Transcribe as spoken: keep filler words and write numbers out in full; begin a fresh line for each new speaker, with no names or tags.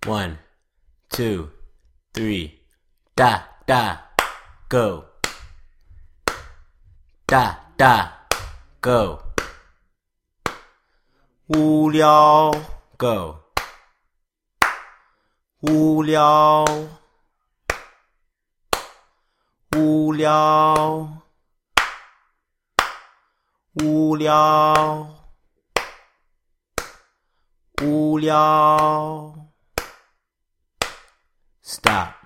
One, two, three. 大大 Go. 大大 Go. 无聊 Go. 无聊无聊无聊无聊 Stop